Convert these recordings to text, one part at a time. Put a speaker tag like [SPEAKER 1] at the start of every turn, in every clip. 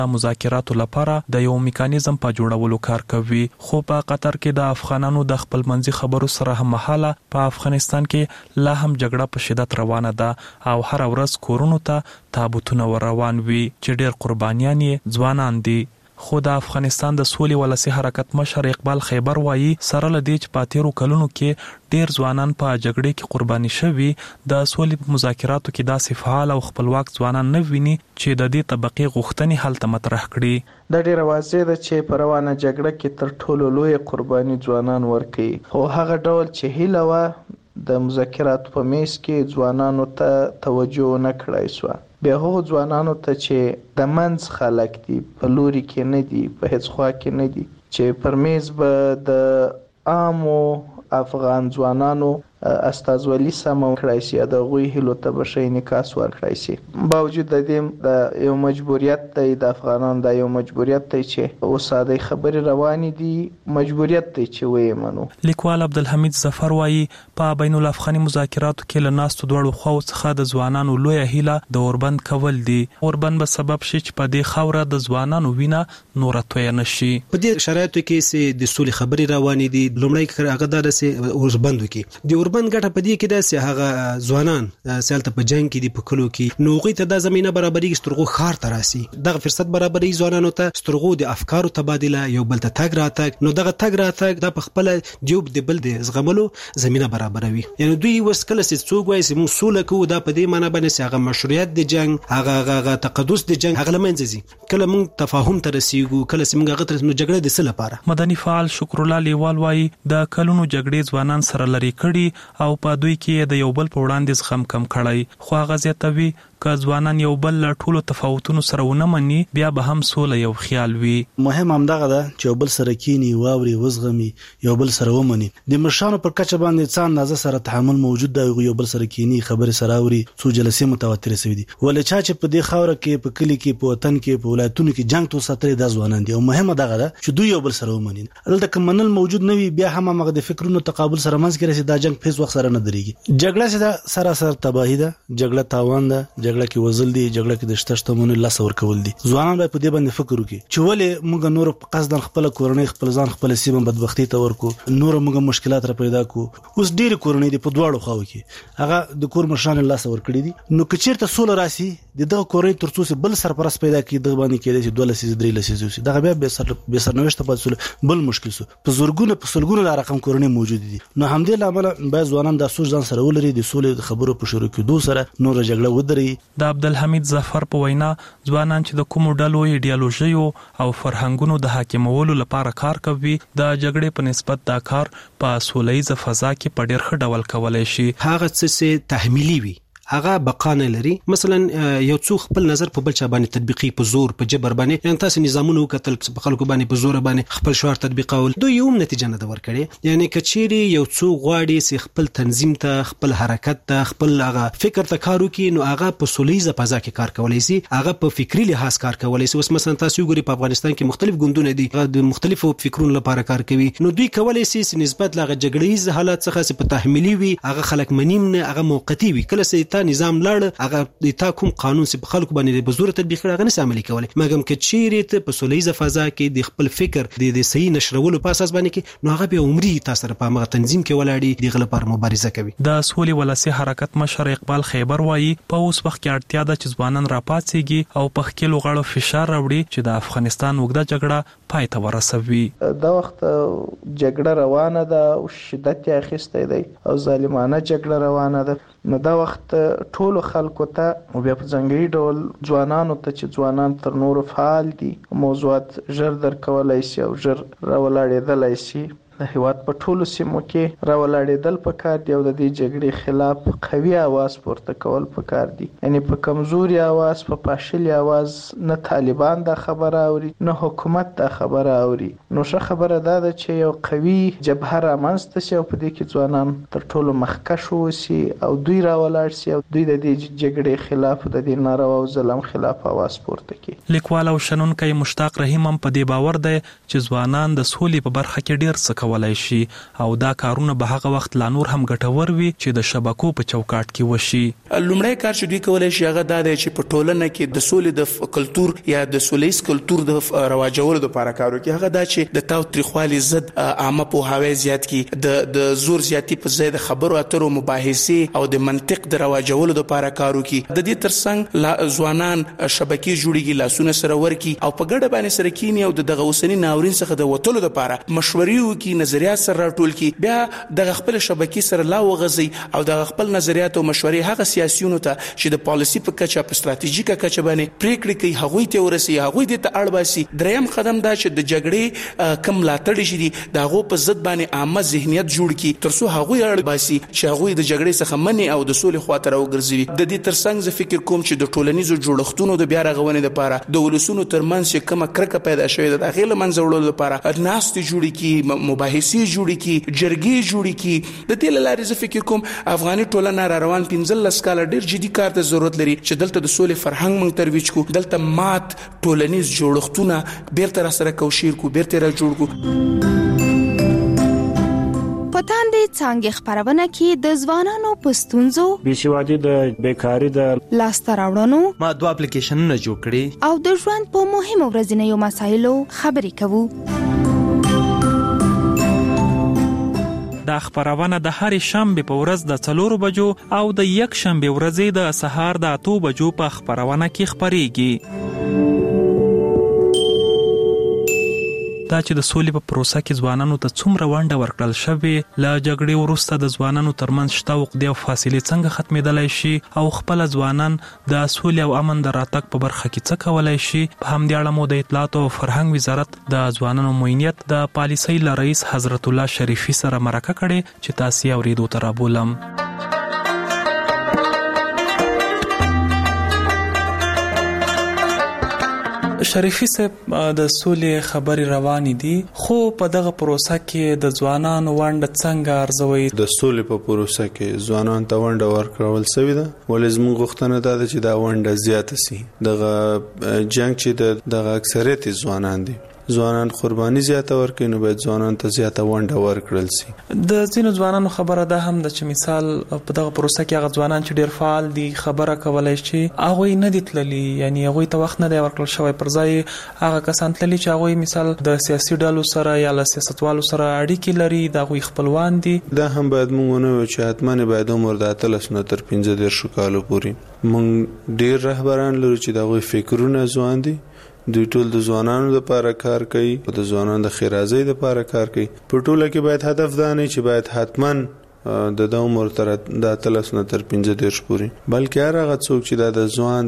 [SPEAKER 1] مذاکراتو لپاره د یو میکانیزم په جوړولو کار کوي. خو په قطر کې د افغانانو د خپلمنځي خبرو سره هم مهاله په افغانستان کې لا هم جګړه په شدت روانه ده او هر ورځ کورونو ته تابوتونه روان وي چې ډېر قربانیان یې ځوانان دي. خو د افغانستان د سولې ولسی حرکت مشر اقبال خیبر وایي سره لدې چې په تیرو کلونو کې ډېر ځوانان په جګړې کې قرباني شوي، د سولې مذاکراتو کې داسې فعال او خپلواک ځوانان نه ویني چې د دې طبقې غوښتنې هلته مطرح کړي.
[SPEAKER 2] دا ډېره واضح ده چې په روانه جګړه کې تر ټولو لوی قرباني ځوانان ورکوي. خو هغه ډول چې هیله وه د مذاکراتو په میز کې ځوانانو ته توجه نه کړای سوه. بیا هغو ځوانانو ته چې د منځ خلک دي، په لوري کې نه دي، په هیڅ خوا کې نه دي، چې پر میز به د عامو افغان ځوانانو استازولي سمه کړای شي، د هغوی هیلو ته به ښه انعکاس ورکړای شي. باوجود د دې د یو مجبوریت دی، د افغانانو د یو مجبوریت دی چې اوس د خبرې روانې دي، مجبوریت دی چې ویې منو.
[SPEAKER 1] لیکوال عبدالحمید ظفر وایي په بین الافغاني مذاکراتو کې له ناستو دواړو خواو څخه د ځوانانو لویه هیله د اوربند کول دي. اوربند به سبب شي چې په دې خاوره د ځوانانو وینه نوره تویه نشي.
[SPEAKER 3] په دې شرایطو کې د سولې خبرې روانې دي، لومړی هغه دا چې اوربند وکړي. د اوربند ګټه په دې کې ده چې هغه ځوانان سالته په جنگ کې دي، په کلو کې نو هغوی ته دا زمینه برابرېږي چې سترغو ښار ته راسي. دغه فرصت برابرېږي ځوانانو ته، سترغو د افکارو تبادله، یو بل ته تګ راتګ. نو دغه تګ راتګ دا په خپله د یو د بل د زغملو زمینه برابروي. یعنی دوی اوس کله چې څوک وایي چې موږ سوله کوو، دا په دې معنی باندې چې هغه مشروعیت د جنګ، هغه تقدس د جنګ هغه له منځه ځي. کله موږ تفاهم ته رسیږو، کله چې موږ هغه ته رسیږو، جګړه د څه لپاره؟
[SPEAKER 1] مدني فعال شکر الله لیوال وایي د کلونو جګړې ځوانان سره لرې کړي او په دوی کې د یو بل په وړاندې زغم کم کړی. خو هغه زیاتوي که ځوانان یو بل له ټولو تفاوتونو سره ونه مني، بیا به هم سوله یو خیال وي.
[SPEAKER 4] مهم همدغه ده چې یو بل سره کینی، واوري، وزغمي، یو بل سره ومني. د مشرانو پر کچه باندې څان اندازه سره تحمل موجود دی، یو بل سره کینی، خبرې سره اوري، څو جلسې متواتر شوي دي. ولې چې په دې خاوره کې، په کلی کې، په وطن کې، په ولایتونو کې جنگ تو ساتري د ځوانان دي. او مهمه دغه ده چې دوی یو بل سره ومني. دلته کوم منل موجود نه وي، بیا هم هغه د فکرونو تقابل سره منځ کې رسي، دا جنگ په هیڅ وخت سره نه درېږي. جګړه چې سراسر تباہی ده، جګړه تاوان ده، جګړه کې وزل دي، جګړه کې د شتشتمونو لاس ورکول دي. ځوانان باید په دې باندې فکر وکړي چې ولې موږ نور په قصد خپل کورنۍ، خپل ځان، خپل سیمه بدبختی ته ورکو، نور موږ مشکلات را پیدا کو. اوس ډېر کورنۍ دي په دواړو خواو کې، هغه د کور مشران لاس ورکړي دي. نو که چیرته سوله راسي، دغه کورنۍ ترڅو بل سرپرست پیدا کړي، دغه باندې کېدای شي 2 لسیز 3 لسیز وي، دغه بیا به سرنوشت په سوله بل مشکل سو. په زورګونه په سلګونه لا رقم کورنۍ موجود دي. نو همدې لامل باید ځوانان د سوچ ځان سره ولري، د سولې خبرو په شروع کېدو سره نور جګړه ودري.
[SPEAKER 1] د عبدالحمید ظفر په وینا ځوانان چې د کومو ډلو ایډیالوژیو او فرهنګونو د حاکمولو لپاره کار کوي، د جګړې په نسبت دا کار په سولهییزه فضا کې په ډېر ښه ډول کولی شي.
[SPEAKER 3] هغه څه چې تحمیلي وي هغه بقا نه لري. مثلا یو څو خپل نظر په بل چا باندې تطبیقي، په زور، په جبر باندې، یعنی تاسو نظامونه وکتل په خلکو باندې په زور باندې خپل شعار تطبیقول، دوی یو نتیجه نه د ورکړي. یعنی کچيري یو څو غواړي چې خپل تنظیم ته، خپل حرکت ته، خپل هغه فکر ته کار وکړي، نو هغه په سولهییزه فضا کې کار کولای شي، هغه په فکری لحاظ کار کولای شي. اوس مثلا تاسو وګورئ په افغانستان کې مختلف ګوندونه دي، د مختلفو فکرونو لپاره کار کوي. نو دوی کولای شي چې نسبت له جګړهیز حالت څخه په تحمیلي وي، هغه خلک منیم نه، هغه موقتی وي. کله چې تا نظام لاړ، هغه د تا کوم قانون چې په خلکو باندې په زور تطبیق کړي، هغه نه عملي کوي. مګم که چیرې ته په سولهییزه فضا کې د خپل فکر د صحیح نشرولو په اساس باندې کې، نو هغه به عمري تاسو سره په هغه تنظیم کې ولاړی دغه لپاره مبارزه کوي.
[SPEAKER 1] د سولې ولسی حرکت مشر اقبال خیبر وایي په اوس وخت کې اړتیا ده چې ځوانان راپاڅېږي او په خپل غړو فشار راوړي چې د افغانستان وګړه جګړه پای ته ورسوي.
[SPEAKER 2] دا وخت جګړه روانه ده او شدت یې اخیستی دی او ظالمانه جګړه روانه ده. نو دا وخت ټولو خلکو ته او بیا په ځانګړي ډول ځوانانو ته چې ځوانان تر نورو فعال دي، موضوعات ژر درک کولی شي او ژر راولاړېدلی شي، د هیواد په ټولو سیمو کې راولاړېدل پکار دي او د دې جګړې خلاف قوي اواز پورته کول پکار دي. یعنی په کمزوري اواز، په پاشلي اواز نه طالبان دا خبره اوري، نه حکومت دا خبره اوري. نو ښه خبره دا ده چې یو قوي جبهه رامنځته شي او په دې کې ځوانان تر ټولو مخکښ اوسي او دوی راولاړ شي او دوی د دې جګړې خلاف، د دې ناروا او ظلم خلاف اواز پورته کړي.
[SPEAKER 1] لیکوال او شنونکی مشتاق رحیم هم په دې باور دی چې ځوانان د سولې په برخه کې ډېر څه کولای شي او دا کارونه به هغه وخت لا نور هم ګټور وي چې د شبکو په چوکاټ کې وشي.
[SPEAKER 5] لومړی کار چې دوی کولای شي هغه دا دی چې په ټولنه کې د سولې د کلچر یا د سولېس کلچر د رواجولو لپاره کار وکړي. هغه دا چې د تاوتریخوالي ضد عامه پوهاوی زیات کړي، د زور زیاتی په ځای د خبرو اترو مباحثې او د منطق د رواجولو لپاره کار وکړي. د دې ترڅنګ ځوانان شبکې جوړیږي، لاسونه سره ورکي او په ګډه باندې سره کینی او دغه اوسنی ناورین څخه د وټولو لپاره مشورې وکړي، نظریات سره راټول کړي، بیا د خپل شبکې سره لا وغځي او د خپل نظریات او مشورې هغه سیاسيونو ته چې د پالیسي په کچه په ستراتیژیکه کچه باندې پریکړې کوي هغوی ته ورسي، هغوی ته اړ باسي. دریم قدم دا چې د جګړې کم لاتړ شي د هغو په ضد باندې عامه ذهنیت جوړ کړي ترڅو هغوی اړ باسي چې هغوی د جګړې څخه منی او د سولې خواته راوګرځي. د دې ترڅنګ زه فکر کوم چې د ټولنیزو جوړښتونو د بیا رغونې لپاره د ولسونو ترمنځ چې کومه کرکه پیدا شوې ده د هغې له منځه وړلو لپاره ناستې جوړې کړي، مباحثې جوړې کړي، جرګې جوړې کړي. د دې له لارې زه فکر کوم افغاني ټولنه را روان 15 کاله ډېر جدي کار ته ضرورت لري چې دلته د سولې فرهنګ موږ ترویج کړو، دلته مات ټولنیز جوړښتونه بیرته را سره کوشیر کړو، بیرته را جوړ کړو.
[SPEAKER 6] پتاندې څنګه خبرونه کې د ځوانانو پستونزو
[SPEAKER 7] بېسوادي د بیکاری د
[SPEAKER 6] لاسته راوړنو
[SPEAKER 8] ما 2 اپلیکیشنونه جوړ کړي
[SPEAKER 6] او د ژوند په مهمو ورځنیو مسایلو خبرې کوو.
[SPEAKER 1] دا خبرونه د هر شنبه په ورځ د 4 بجو او د یک شنبه ورځې د سهار د 8 بجو په خبرونه کې خبريږي. دا چې د سولې په پروسه کې ځوانانو ته څومره ونډه ورکړل شوې، له جګړې وروسته د ځوانانو ترمنځ شته عقدې او فاصلې څنګه ختمېدلای شي او خپل ځوانان د سولې او امن د راتګ په برخه کې څه کولای شي. په همدې اړه مو د اطلاعات او فرهنګ وزارت د ځوانانو معینیت د پالیسۍ له رئیس حضرت الله شریفي سره مرکه کړې چې تاسو اوریدو ته رابولم. شریفي صاحب، د سولې خبري روانې دي، خو په دغه پروسه کې د ځوانانو ونډه څنګه ارزوي؟
[SPEAKER 9] د سولې په پروسه کې ځوانان ته ونډه ورکول شوې ده، ولې زموږ غوښتنه ده چې دا ونډه زیاته شي. دغه جنگ چې دغه اکثریت ځوانان دي، ځوانان قرباني زیاته ورکړي، نو باید ځوانان ته زیاته ونډه ورکړل شي.
[SPEAKER 1] د ځینو ځوانانو خبره ده هم د چې مثال په دغه پروسه کې هغه ځوانان چې ډیر فعال دي خبره کولای شي، هغه نه دي تللي، یعنی هغه ته وخت نه دی ورکړل شوی، پر ځای هغه کسان تللي چې هغه مثال د سیاسي ډلو سره یا له سیاستوالو سره اړیکې لري، دا غوي خپلوان دي.
[SPEAKER 9] دا هم باید موږ نه وي چې حتماً باید عمر د 13 نه تر 15 کالو پورې موږ ډیر رهبران لرو چې دا غوي فکرونه ځوان دي، دوی ټول د ځوانانو لپاره کار کوي او د ځوانانو د خیرازۍ لپاره کار کوي. په ټوله کې باید هدف دا نه چې باید حتماً د عمر تر د 13 نه تر 15 پورې، بلکې هغه څوک چې د ځوان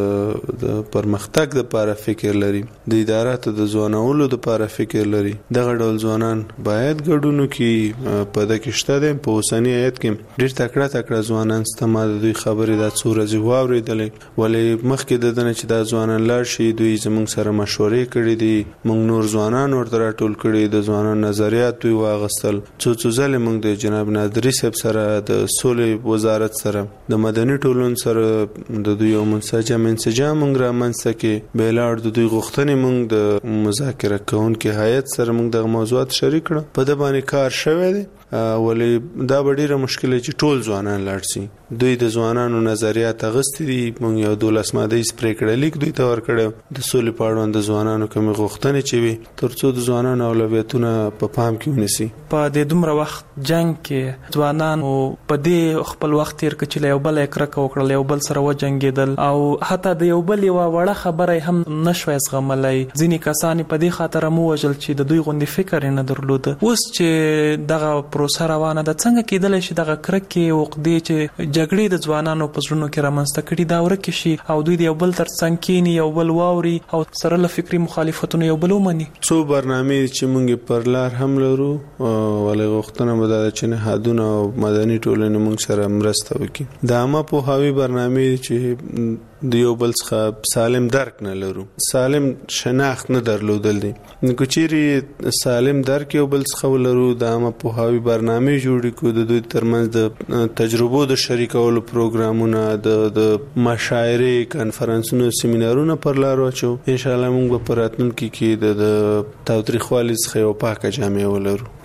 [SPEAKER 9] د پرمختګ لپاره فکر لري، د اداراتو د ځوانولو لپاره فکر لري، دغه ډول ځوانان باید ګډونو کې په دغه شته دي. په اوسنی آیت کې ډېر تکړه ځوانان استعمال دوی خبرې د څورځي واوریدلې، ولې مخکې د دنه چې د ځوانان لاړ شي دوی زموږ سره مشورې کړې دي، موږ نور ځوانان ورته راټول کړي، د ځوانان نظریات دوی واغستل. څو ځله موږ د جناب نادري صاحب سره، د سولې وزارت سره، د مدني ټولنې سره د دوی یو منسجم انسجام موږ را منځته کې بیلاړ د دوی غوښتنې موږ د مذاکره کوونکي هیئت سره موږ د موضوعات شریک کړه، په د باندې کار شوی دی. ولې دا ډیره مشکله چې ټول ځوانان لاړ شي، دوی د ځوانانو نظریات غوښتي دي. موږ یو 12 ماده پریکړه لیک دوی ته ورکړو د سولې په اړه د ځوانانو کوم غوښتنې چې وي ترڅو د ځوانانو اولویتونه په پام کې ونیسي.
[SPEAKER 1] په دې دومره وخت جنگ کې ځوانانو په دې خپل وخت تیر کړ چې یو بل کرکه وکړل، یو بل سره وجنګیدل او حتی د یو بل یو وړه خبره هم نشوي زغملای. ځینې کسان په دې خاطر مو وجل چې د دوی غوندي فکر نه درلود. اوس چې دغه پروسه روانه ده، څنګه کېدلی شي دغه کرکې او عقدې چې جګړې د ځوانانو په زړونو کې رامنځته کړي دا ورکې شي او دوی د یو بل ترڅنګ کېني، یو بل واوري او سره له فکري مخالفتونو یو بل ومني؟
[SPEAKER 9] څو برنامې چې موږ پر لار هم لرو، ولې غوښتنه به دا چې نهادونه او مدني ټولنې موږ سره مرسته وکړي. د عامه پوهاوي برنامې چې د یو بل څخه سالم درک نه لرو، سالم شناخت نه درلودل دي. نو چیرې سالم درک یو بل څخه ولرو، د عامه پوهاوي برنامې جوړې کړو، د دوی ترمنځ د تجربو د شریکولو پروګرامونه، د مشاعرې، کنفرانسونو، سیمینارونه پر لار واچو. ان شاء الله موږ په راتلونکي کې د تاوتریخوالي څخه یو پاکه جامعه ولرو.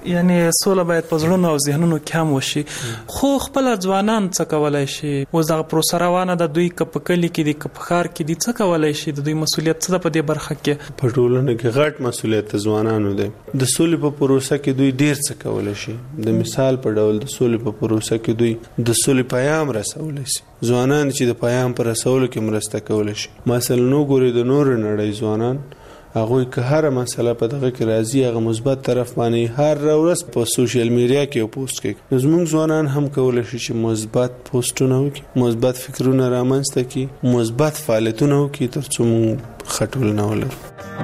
[SPEAKER 1] یعنی سوله باید په زړونو او ذهنونو کې هم وشي. خو خپل ځوانان څه کولای شي؟ اوس دغه پروسه روانه ده، دوی که په کلي کې دي که په ښار کې دي، څه کولای شي؟ د دوی مسؤلیت څه ده په دې برخه کې؟
[SPEAKER 9] په ټولنه کې غټ مسؤلیت ځوانانو دی. د سولې په پروسه کې دوی ډیر څه کولای شي. د مثال په ډول د سولې په پروسه کې دوی د سولې پیغام رسولای شي. ځوانان چې د پیغام پر رسولو کې مرسته کولای شي. مثلا نو ګوري د نور نړۍ ځوانان هغه که هر مسله په دغه کې راځي هغه مثبت طرف باندې هر ورځ په سوشل میډیا کې پوسټ کوي. زموږ ځوانان هم کولای شي چې مثبت پوسټونه وکړي، مثبت فکرونه رامنځته کړي، مثبت فعالیتونه وکړي ترڅو موږ خټول نه ولرو.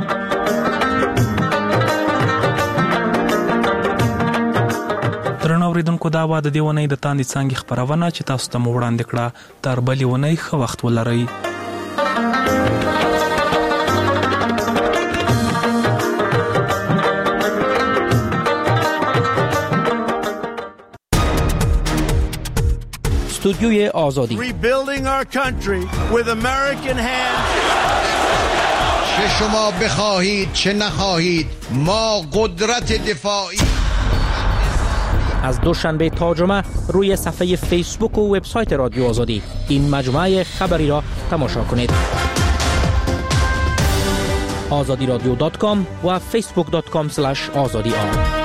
[SPEAKER 1] درنو اوریدونکو، دا د دې ونې د تاندې څانګې خبرونه چې تاسو ته مو وړاندې کړه. تر بلې ونې ښه وخت ولرئ.
[SPEAKER 10] استودیوی آزادی.
[SPEAKER 11] Rebuilding our country with American hands.
[SPEAKER 12] چه شما بخواهید چه نخواهید ما قدرت دفاعی.
[SPEAKER 10] از دوشنبه تا جمعه روی صفحه فیسبوک و وبسایت رادیو آزادی این مجموعه خبری را تماشا کنید. azadiradyo.com و facebook.com/azadi.